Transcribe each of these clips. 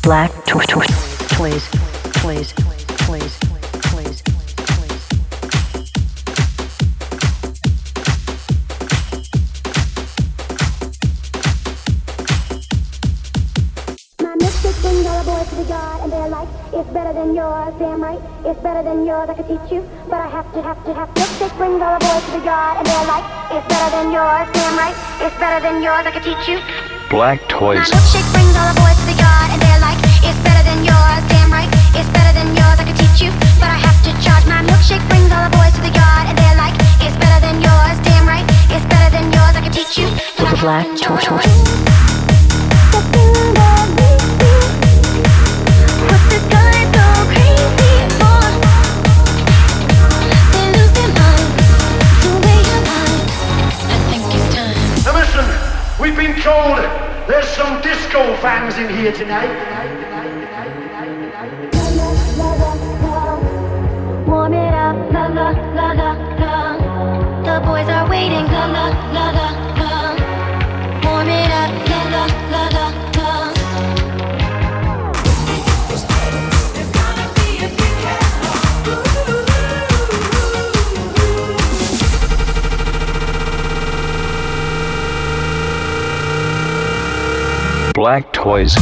Black toys, toys, toys, toys, toys. Brings all the boys to the yard and they're like, it's better than yours, damn right, it's better than yours, I could teach you, but I have to. Milkshake brings all the boys to the yard and they're like, it's better than yours, damn right, it's better than yours, I could teach you. Black toys. My milkshake brings all the boys to the yard and they're like, it's better than yours, damn right, it's better than yours, I could teach you, but I have to charge. My milkshake brings all the boys to the yard and they're like, it's better than yours, damn right, it's better than yours, I could teach you, but I Black have to charge. toys. We've been told there's some disco fans in here tonight. Warm it up, la la la la la. The boys are waiting, la la la la la. Warm it up, la la la la la. It's gonna be a big Black toys.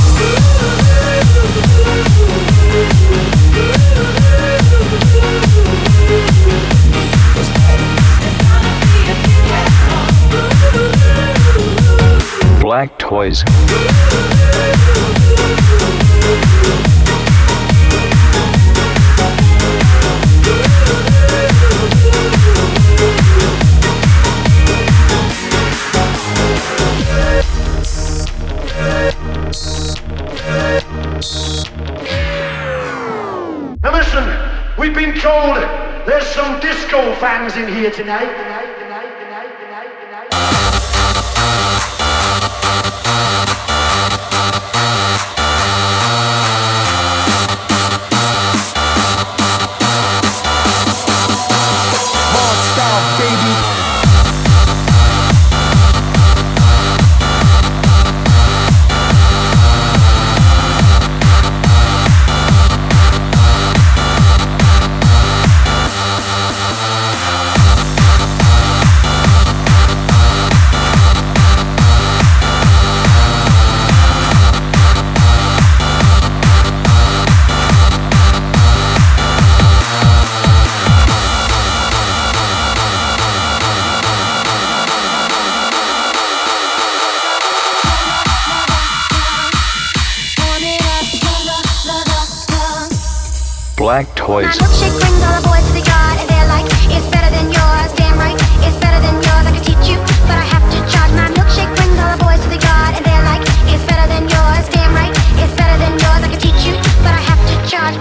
Black toys. Now listen, we've been told there's some disco fans in here tonight. Black toys. My milkshake brings all the boys to the yard and they're like, it's better than yours, damn right, it's better than yours, I could teach you, but I have to charge. My milkshake brings all the boys to the yard and they're like, it's better than yours, damn right, it's better than yours, I could teach you, but I have to charge.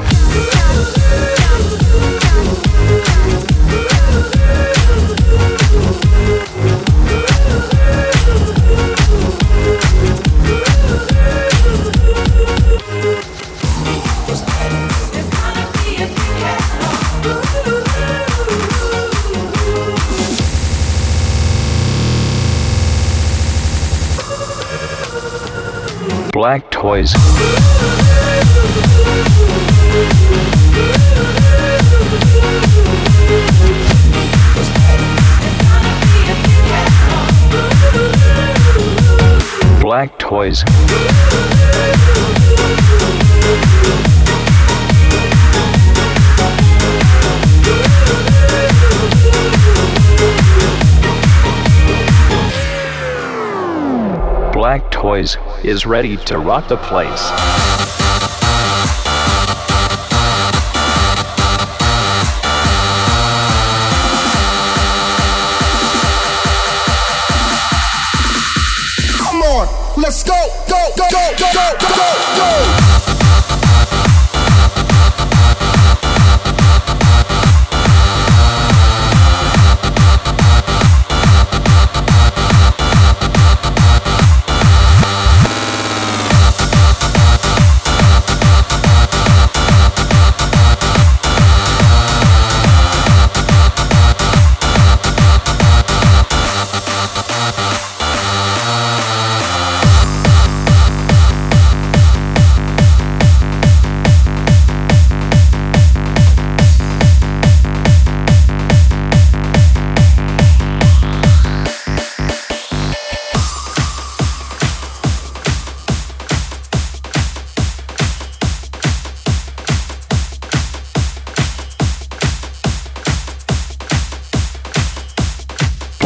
Black toys. Black toys. Black toys is ready to rock the place. Come on, let's go, go, go, go, go, go, go, go.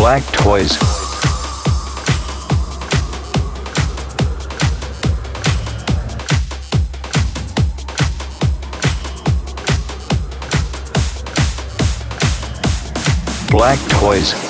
Black toys. Black toys.